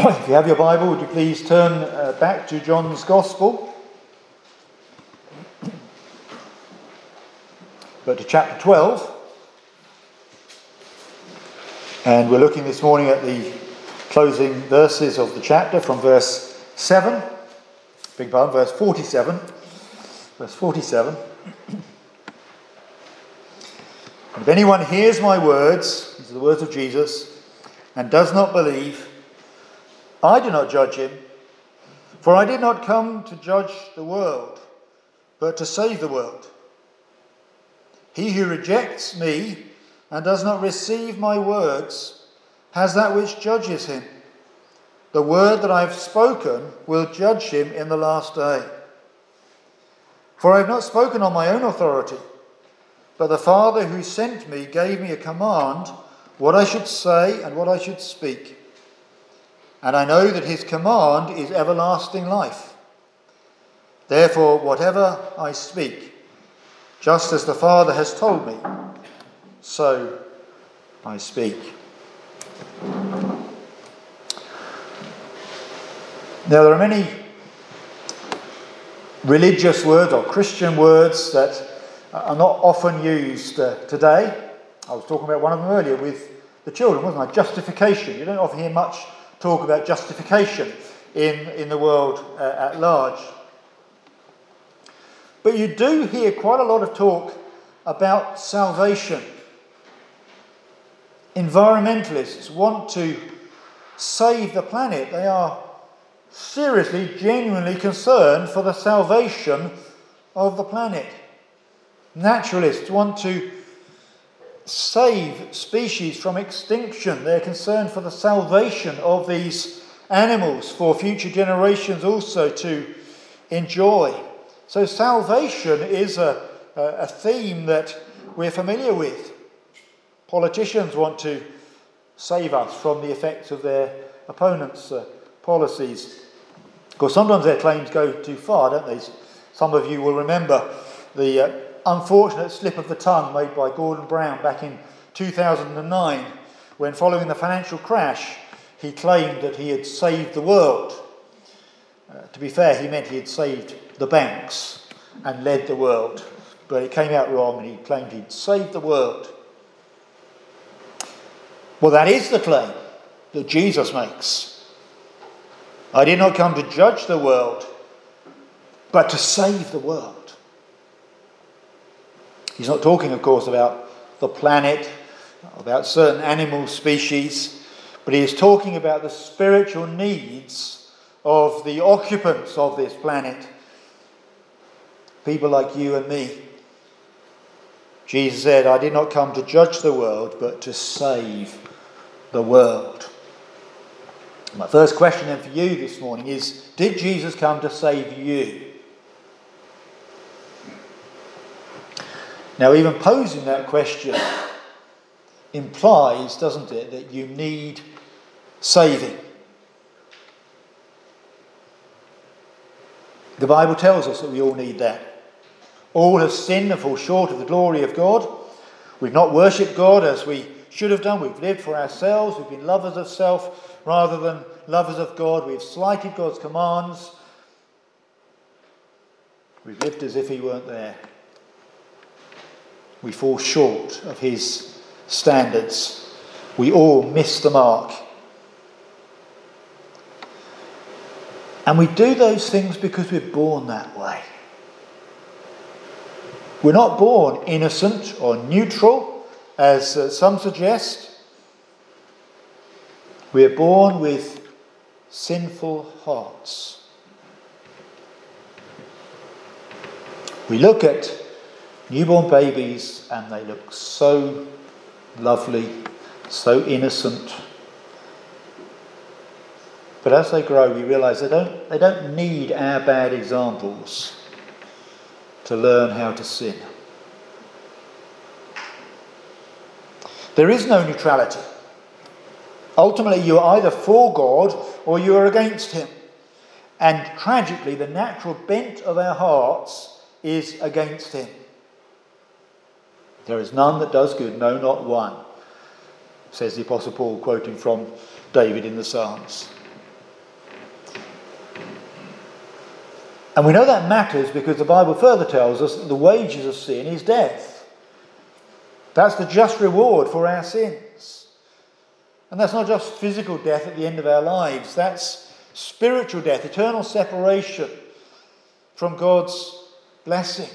If you have your Bible, would you please turn back to John's Gospel, but to chapter 12. And we're looking this morning at the closing verses of the chapter from verse 7, verse 47. Verse 47. And if anyone hears my words, these are the words of Jesus, and does not believe, I do not judge him, for I did not come to judge the world, but to save the world. He who rejects me and does not receive my words has that which judges him. The word that I have spoken will judge him in the last day. For I have not spoken on my own authority, but the Father who sent me gave me a command what I should say and what I should speak. And I know that his command is everlasting life. Therefore, whatever I speak, just as the Father has told me, so I speak. Now, there are many religious words or Christian words that are not often used today. I was talking about one of them earlier with the children, wasn't I? Justification. You don't often hear much talk about justification in the world at large. But you do hear quite a lot of talk about salvation. Environmentalists want to save the planet. They are seriously, genuinely concerned for the salvation of the planet. Naturalists want to save species from extinction. They're concerned for the salvation of these animals for future generations also to enjoy. So salvation is a theme that we're familiar with. Politicians want to save us from the effects of their opponents' policies. Of course, sometimes their claims go too far, don't they? Some of you will remember the unfortunate slip of the tongue made by Gordon Brown back in 2009, when following the financial crash, he claimed that he had saved the world. To be fair, he meant he had saved the banks and led the world, but it came out wrong and he claimed he'd saved the world. Well, that is the claim that Jesus makes. I did not come to judge the world, but to save the world. He's not talking, of course, about the planet, about certain animal species, but he is talking about the spiritual needs of the occupants of this planet, people like you and me. Jesus said, I did not come to judge the world, but to save the world. My first question then for you this morning is, did Jesus come to save you? Now, even posing that question implies, doesn't it, that you need saving. The Bible tells us that we all need that. All have sinned and fall short of the glory of God. We've not worshipped God as we should have done. We've lived for ourselves. We've been lovers of self rather than lovers of God. We've slighted God's commands. We've lived as if he weren't there. We fall short of his standards. We all miss the mark. And we do those things because we're born that way. We're not born innocent or neutral, as some suggest. We're born with sinful hearts. We look at newborn babies and they look so lovely, so innocent. But as they grow, we realise they don't need our bad examples to learn how to sin. There is no neutrality. Ultimately, you are either for God or you are against him. And tragically, the natural bent of our hearts is against him. There is none that does good, no, not one, says the Apostle Paul, quoting from David in the Psalms. And we know that matters because the Bible further tells us that the wages of sin is death. That's the just reward for our sins. And that's not just physical death at the end of our lives. That's spiritual death, eternal separation from God's blessing.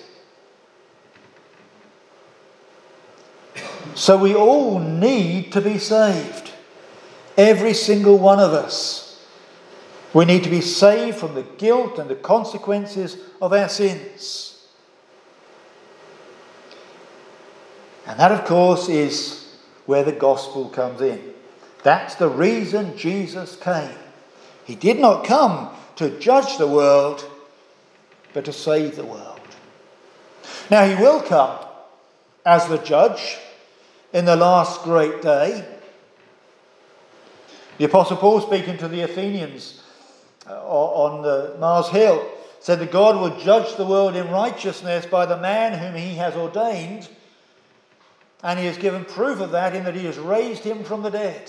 So we all need to be saved. Every single one of us. We need to be saved from the guilt and the consequences of our sins. And that, of course, is where the gospel comes in. That's the reason Jesus came. He did not come to judge the world, but to save the world. Now, he will come as the judge in the last great day. The Apostle Paul, speaking to the Athenians on the Mars Hill, said that God will judge the world in righteousness by the man whom he has ordained, and he has given proof of that in that he has raised him from the dead.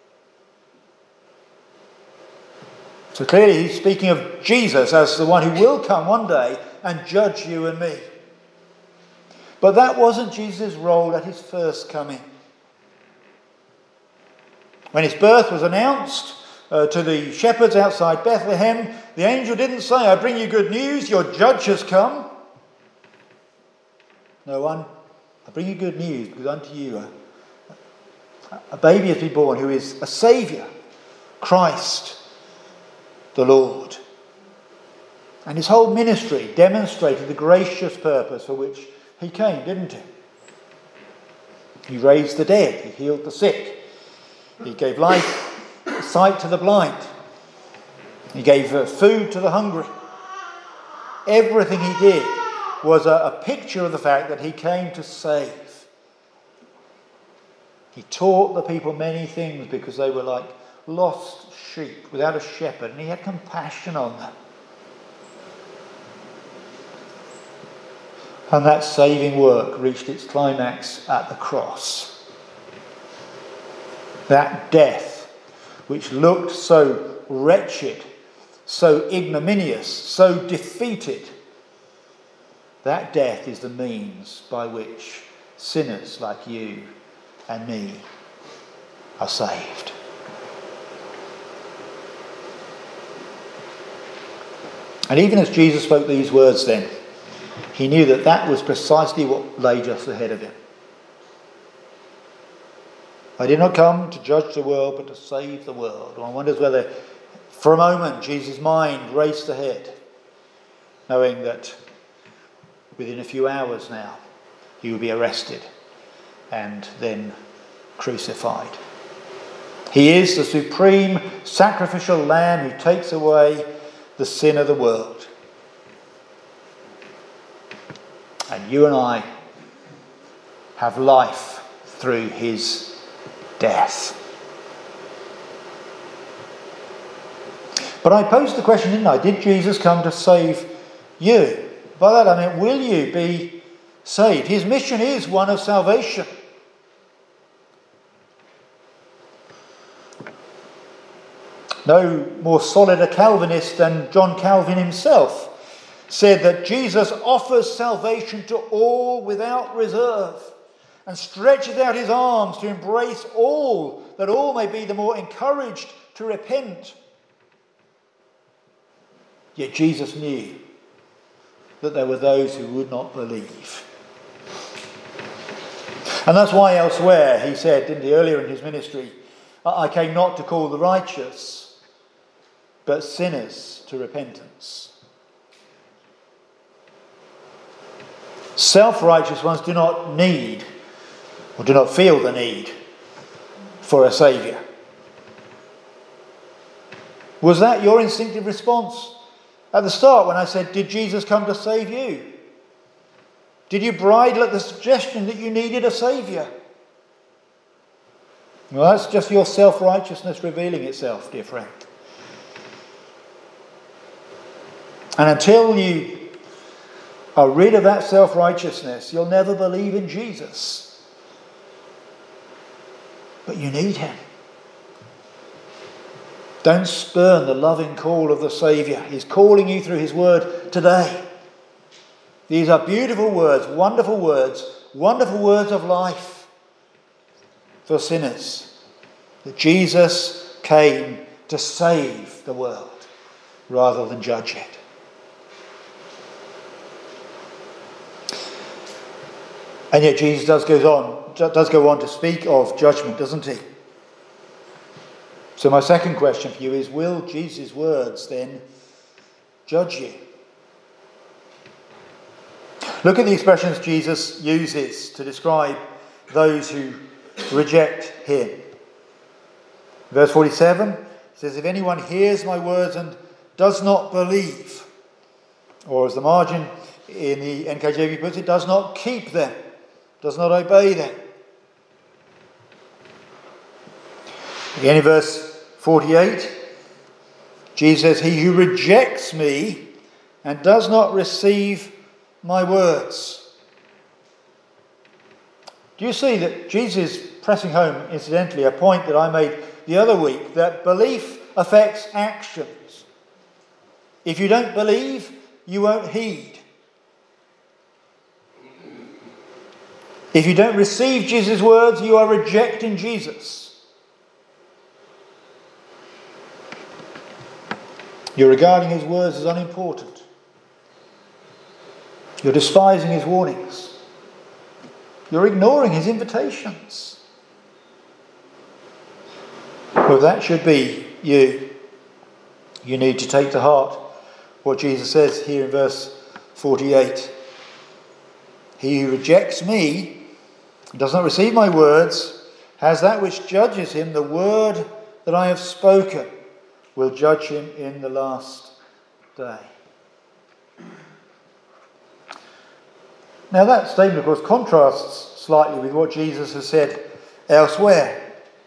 So clearly he's speaking of Jesus as the one who will come one day and judge you and me. But that wasn't Jesus' role at his first coming. When his birth was announced to the shepherds outside Bethlehem, the angel didn't say, "I bring you good news, your judge has come." No, I bring you good news because unto you a baby has been born who is a Saviour, Christ the Lord. And his whole ministry demonstrated the gracious purpose for which he came, didn't he? He raised the dead, he healed the sick, he gave life, sight to the blind, he gave food to the hungry. Everything he did was a picture of the fact that he came to save. He taught the people many things because they were like lost sheep without a shepherd, and he had compassion on them. And that saving work reached its climax at the cross. That death, which looked so wretched, so ignominious, so defeated, that death is the means by which sinners like you and me are saved. And even as Jesus spoke these words then, he knew that that was precisely what lay just ahead of him. I did not come to judge the world, but to save the world. One wonders whether, for a moment, Jesus' mind raced ahead, knowing that within a few hours now, he would be arrested and then crucified. He is the supreme sacrificial lamb who takes away the sin of the world. And you and I have life through his death. But I posed the question, didn't I? Did Jesus come to save you? By that I mean, will you be saved? His mission is one of salvation. No more solid a Calvinist than John Calvin himself said that Jesus offers salvation to all without reserve and stretches out his arms to embrace all, that all may be the more encouraged to repent. Yet Jesus knew that there were those who would not believe. And that's why elsewhere he said, didn't he, earlier in his ministry, I came not to call the righteous, but sinners to repentance. Self-righteous ones do not need, or do not feel the need, for a saviour. Was that your instinctive response at the start when I said, did Jesus come to save you? Did you bridle at the suggestion that you needed a saviour? Well, that's just your self-righteousness revealing itself, dear friend. And until you are rid of that self-righteousness, you'll never believe in Jesus. But you need him. Don't spurn the loving call of the Saviour. He's calling you through his word today. These are beautiful words, wonderful words of life for sinners. That Jesus came to save the world rather than judge it. And yet Jesus does go on to speak of judgment, doesn't he? So my second question for you is, will Jesus' words then judge you? Look at the expressions Jesus uses to describe those who reject him. Verse 47 says, if anyone hears my words and does not believe, or as the margin in the NKJV puts it, does not keep them, does not obey them. Again in verse 48, Jesus says, he who rejects me and does not receive my words. Do you see that Jesus is pressing home, incidentally, a point that I made the other week, that belief affects actions. If you don't believe, you won't heed. If you don't receive Jesus' words, you are rejecting Jesus. You're regarding his words as unimportant. You're despising his warnings. You're ignoring his invitations. Well, if that should be you, you need to take to heart what Jesus says here in verse 48. He who rejects me and does not receive my words has that which judges him. The word that I have spoken will judge him in the last day. Now that statement, of course, contrasts slightly with what Jesus has said elsewhere.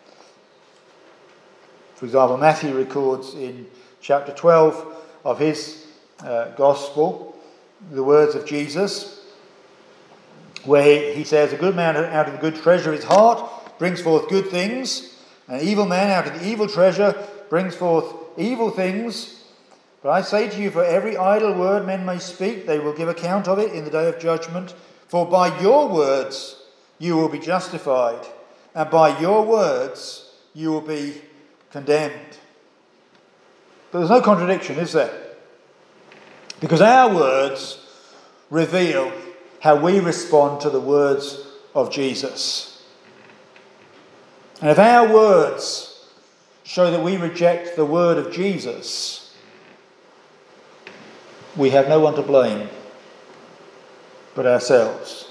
For example, Matthew records in chapter 12 of his Gospel the words of Jesus, where he says, a good man out of the good treasure of his heart brings forth good things, an evil man out of the evil treasure brings forth evil things. But I say to you, for every idle word men may speak, they will give account of it in the day of judgment. For by your words you will be justified, and by your words you will be condemned. But there's no contradiction, is there? Because our words reveal how we respond to the words of Jesus. And if our words show that we reject the word of Jesus, we have no one to blame but ourselves.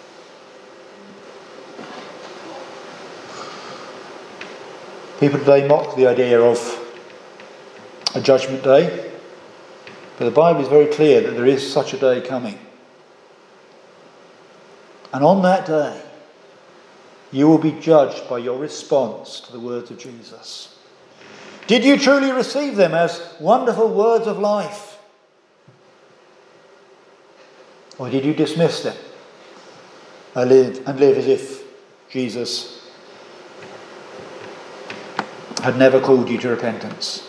People today mock the idea of a judgment day, but the Bible is very clear that there is such a day coming. And on that day, you will be judged by your response to the words of Jesus. Did you truly receive them as wonderful words of life? Or did you dismiss them and live as if Jesus had never called you to repentance?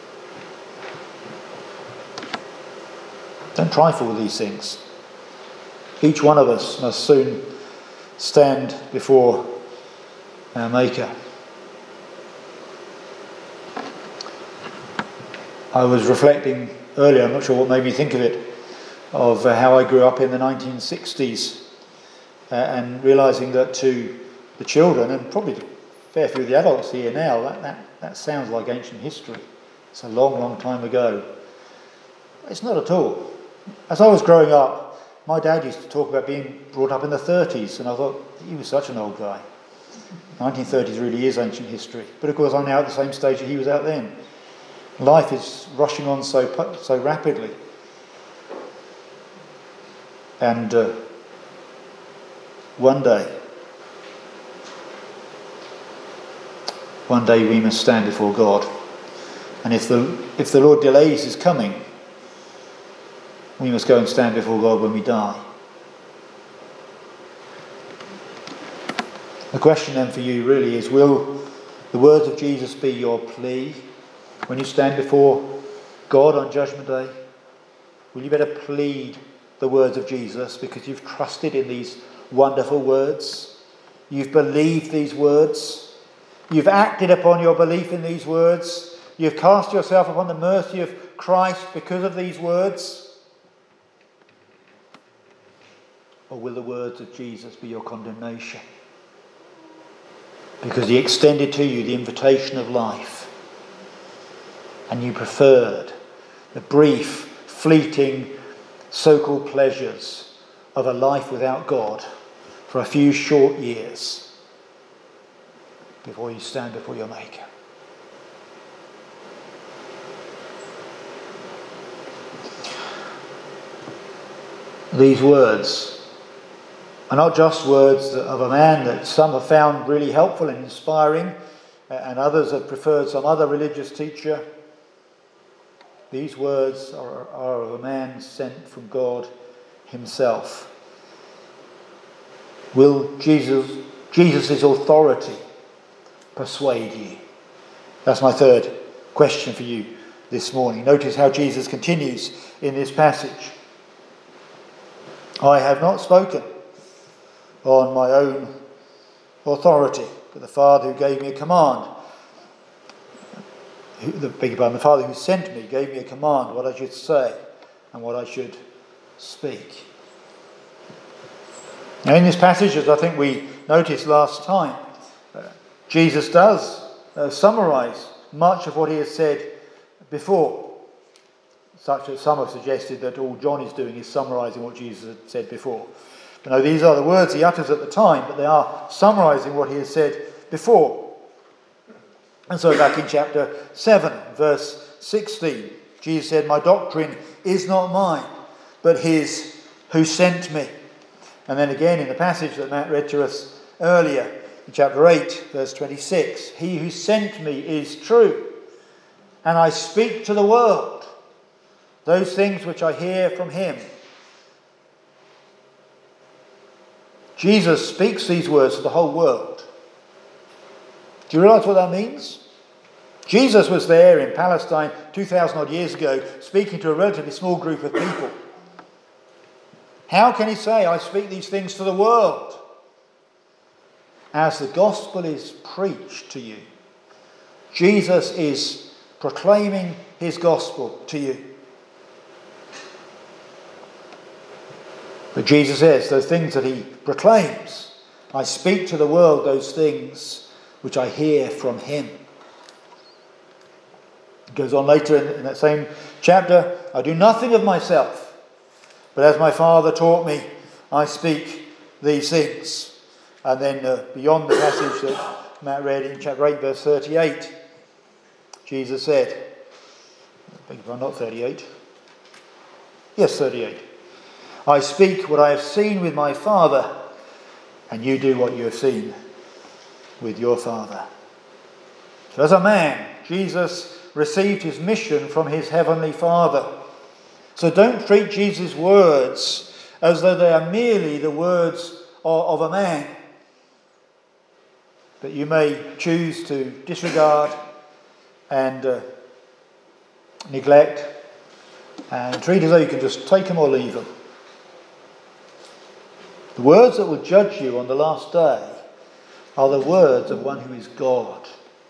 Don't trifle with these things. Each one of us must soon stand before our Maker. I was reflecting earlier, I'm not sure what made me think of it, of how I grew up in the 1960s and realising that to the children, and probably a fair few of the adults here now, that sounds like ancient history. It's a long, long time ago. It's not at all. As I was growing up, my dad used to talk about being brought up in the 30s, and I thought, he was such an old guy. 1930s really is ancient history. But of course I'm now at the same stage that he was at then. Life is rushing on so rapidly. And one day we must stand before God. And if the Lord delays his coming, we must go and stand before God when we die. The question then for you really is, will the words of Jesus be your plea when you stand before God on Judgment Day? Will you better plead the words of Jesus because you've trusted in these wonderful words? You've believed these words. You've acted upon your belief in these words. You've cast yourself upon the mercy of Christ because of these words. Or will the words of Jesus be your condemnation? Because he extended to you the invitation of life, and you preferred the brief, fleeting, so-called pleasures of a life without God for a few short years before you stand before your Maker. These words are not just words of a man that some have found really helpful and inspiring, and others have preferred some other religious teacher. These words are of a man sent from God himself. Will Jesus' authority persuade you? That's my third question for you this morning. Notice how Jesus continues in this passage. I have not spoken on my own authority, but the Father who gave me a command, the Father who sent me gave me a command what I should say and what I should speak. Now in this passage, as I think we noticed last time, Jesus does summarise much of what he has said before, such that some have suggested that all John is doing is summarising what Jesus had said before. But no, these are the words he utters at the time, but they are summarising what he has said before. And so back in chapter 7, verse 16, Jesus said, my doctrine is not mine, but his who sent me. And then again in the passage that Matt read to us earlier, in chapter 8, verse 26, he who sent me is true, and I speak to the world those things which I hear from him. Jesus speaks these words to the whole world. Do you realise what that means? Jesus was there in Palestine 2,000 odd years ago speaking to a relatively small group of people. How can he say, I speak these things to the world? As the gospel is preached to you, Jesus is proclaiming his gospel to you. But Jesus says those things that he proclaims, I speak to the world those things which I hear from him. It goes on later in that same chapter, I do nothing of myself, but as my Father taught me, I speak these things. And then beyond the passage that Matt read in chapter 8, verse 38, Jesus said, I beg your pardon, not 38. Yes, 38. I speak what I have seen with my Father, and you do what you have seen with your Father. So as a man, Jesus received his mission from his heavenly Father. So don't treat Jesus' words as though they are merely the words of a man, but you may choose to disregard and neglect and treat as though you can just take them or leave them. The words that will judge you on the last day are the words of one who is God.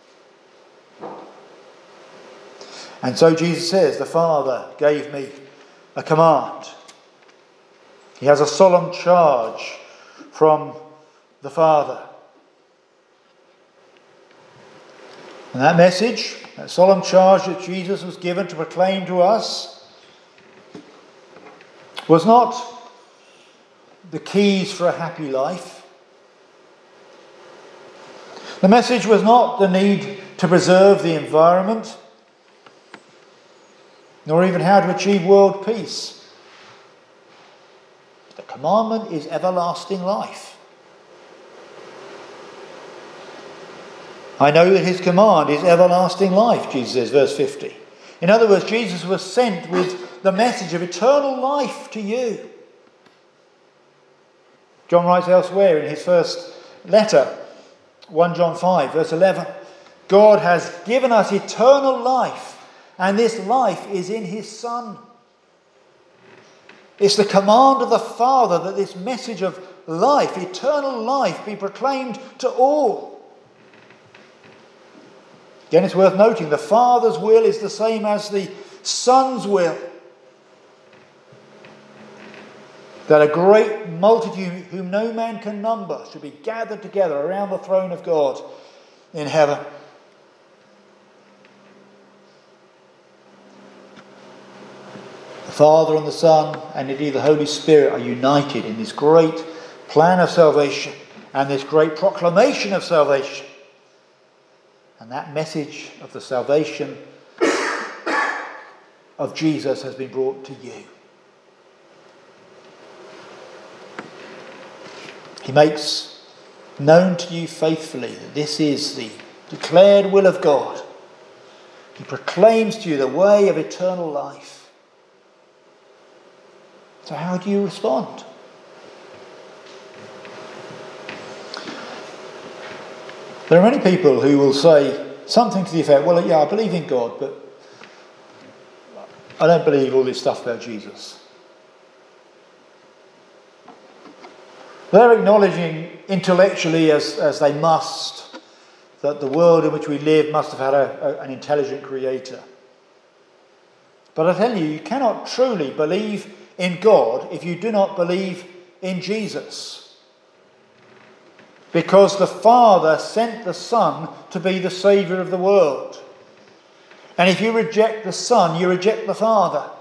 And so Jesus says, the Father gave me a command. He has a solemn charge from the Father. And that message, that solemn charge that Jesus was given to proclaim to us, was not the keys for a happy life. The message was not the need to preserve the environment, nor even how to achieve world peace. The commandment is everlasting life. I know that his command is everlasting life, Jesus says, verse 50. In other words, Jesus was sent with the message of eternal life to you. John writes elsewhere in his first letter, 1 John 5, verse 11, God has given us eternal life, and this life is in his Son. It's the command of the Father that this message of life, eternal life, be proclaimed to all. Again, it's worth noting the Father's will is the same as the Son's will. That a great multitude whom no man can number should be gathered together around the throne of God in heaven. The Father and the Son and indeed the Holy Spirit are united in this great plan of salvation and this great proclamation of salvation. And that message of the salvation of Jesus has been brought to you. He makes known to you faithfully that this is the declared will of God. He proclaims to you the way of eternal life. So how do you respond? There are many people who will say something to the effect, well, yeah, I believe in God, but I don't believe all this stuff about Jesus. They're acknowledging intellectually, as they must, that the world in which we live must have had an intelligent creator. But I tell you, you cannot truly believe in God if you do not believe in Jesus. Because the Father sent the Son to be the Saviour of the world. And if you reject the Son, you reject the Father.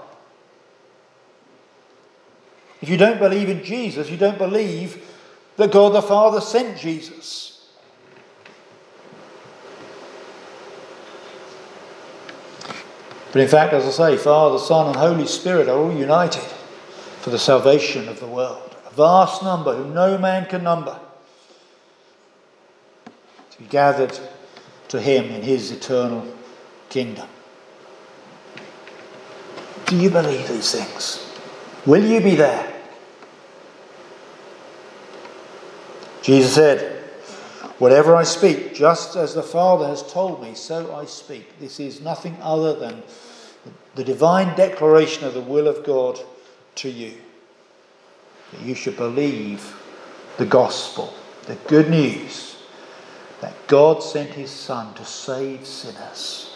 If you don't believe in Jesus, you don't believe that God the Father sent Jesus. But in fact, as I say, Father, Son and Holy Spirit are all united for the salvation of the world. A vast number whom no man can number. To be gathered to him in his eternal kingdom. Do you believe these things? Will you be there? Jesus said, whatever I speak, just as the Father has told me, so I speak. This is nothing other than the divine declaration of the will of God to you. That you should believe the gospel, the good news, that God sent his Son to save sinners.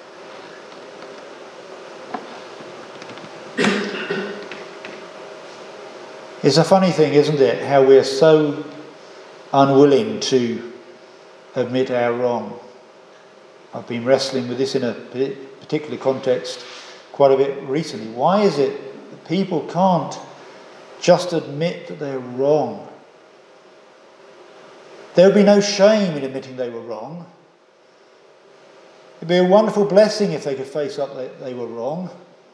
It's a funny thing, isn't it, how we're so unwilling to admit our wrong. I've been wrestling with this in a particular context quite a bit recently. Why is it that people can't just admit that they're wrong? There would be no shame in admitting they were wrong. It would be a wonderful blessing if they could face up that they were wrong.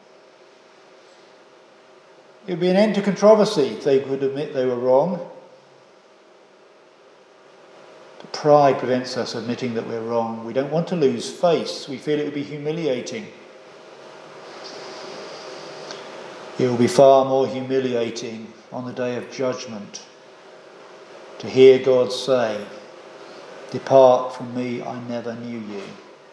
It would be an end to controversy if they could admit they were wrong. But pride prevents us admitting that we're wrong. We don't want to lose face. We feel it would be humiliating. It will be far more humiliating on the day of judgment to hear God say, "Depart from me, I never knew you,"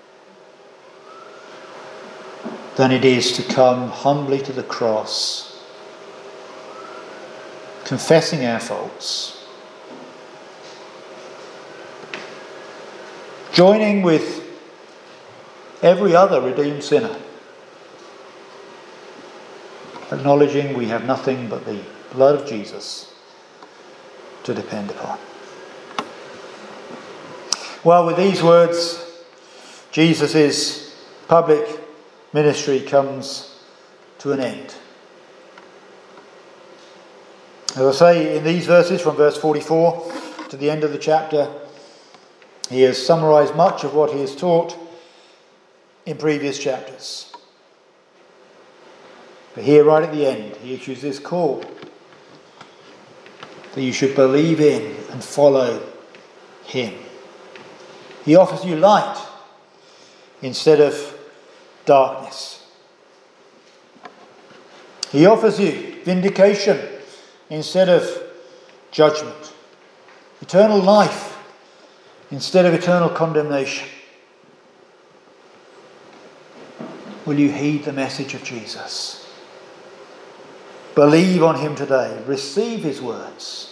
than it is to come humbly to the cross, confessing our faults, joining with every other redeemed sinner, acknowledging we have nothing but the blood of Jesus to depend upon. Well, with these words, Jesus' public ministry comes to an end. As I say, in these verses, from verse 44 to the end of the chapter, he has summarised much of what he has taught in previous chapters. But here, right at the end, he issues this call that you should believe in and follow him. He offers you light instead of darkness. He offers you vindication instead of judgment. Eternal life instead of eternal condemnation. Will you heed the message of Jesus? Believe on him today. Receive his words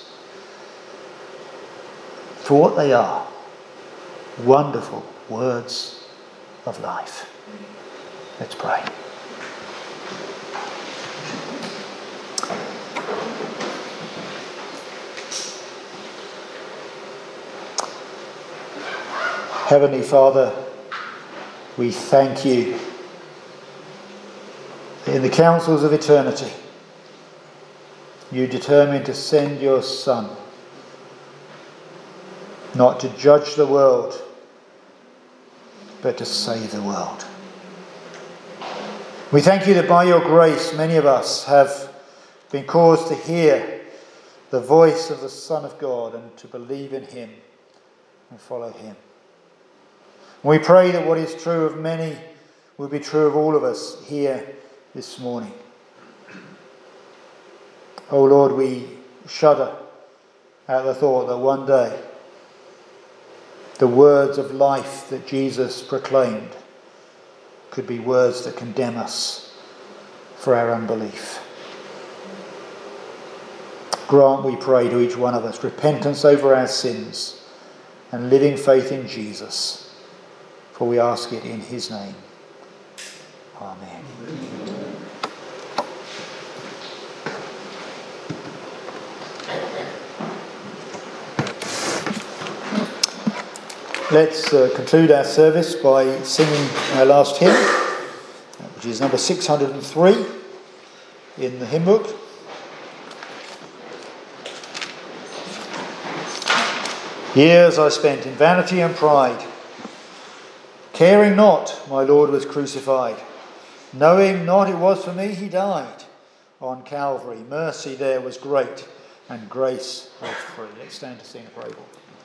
for what they are. Wonderful words of life. Let's pray. Heavenly Father, we thank you that in the councils of eternity you determined to send your Son, not to judge the world, but to save the world. We thank you that by your grace many of us have been caused to hear the voice of the Son of God and to believe in him and follow him. We pray that what is true of many will be true of all of us here this morning. Oh Lord, we shudder at the thought that one day the words of life that Jesus proclaimed could be words that condemn us for our unbelief. Grant, we pray, to each one of us repentance over our sins and living faith in Jesus. For we ask it in his name. Amen. Let's conclude our service by singing our last hymn, which is number 603 in the hymn book. Years I spent in vanity and pride, caring not my Lord was crucified, knowing not it was for me he died. On Calvary mercy there was great, and grace was free. Let's stand to sing a praise.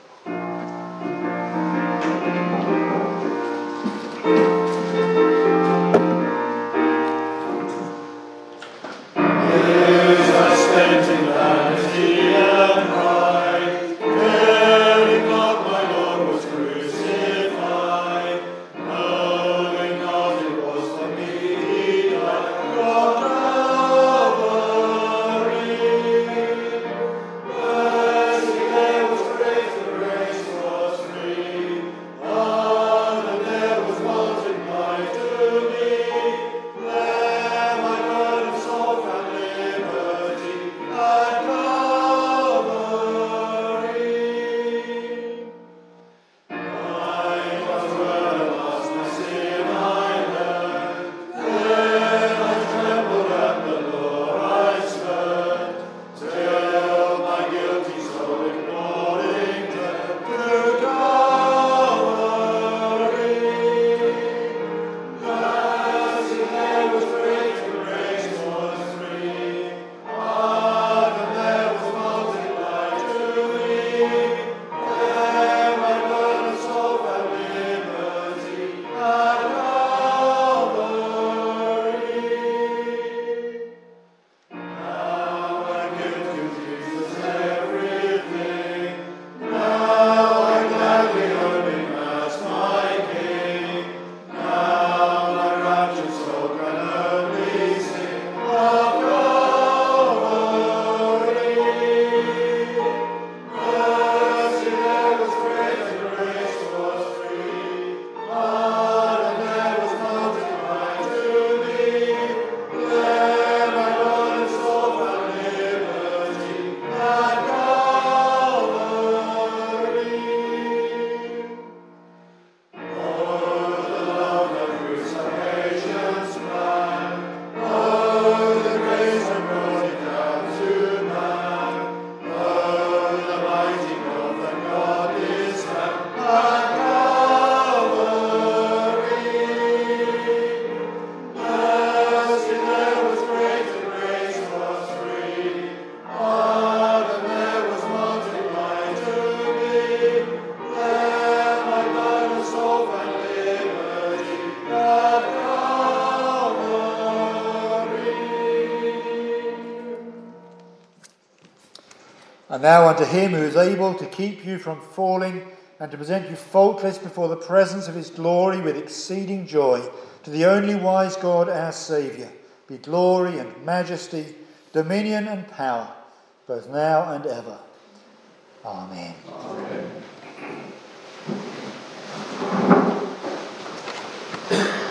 And now unto him who is able to keep you from falling and to present you faultless before the presence of his glory with exceeding joy, to the only wise God our Saviour, be glory and majesty, dominion and power, both now and ever. Amen. Amen.